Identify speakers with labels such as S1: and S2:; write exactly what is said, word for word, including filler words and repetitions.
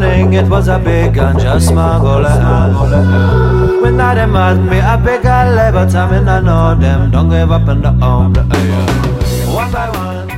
S1: morning it was a big and just smuggle. When I them at me a big a but I mean I know them don't give up on the home. One by one.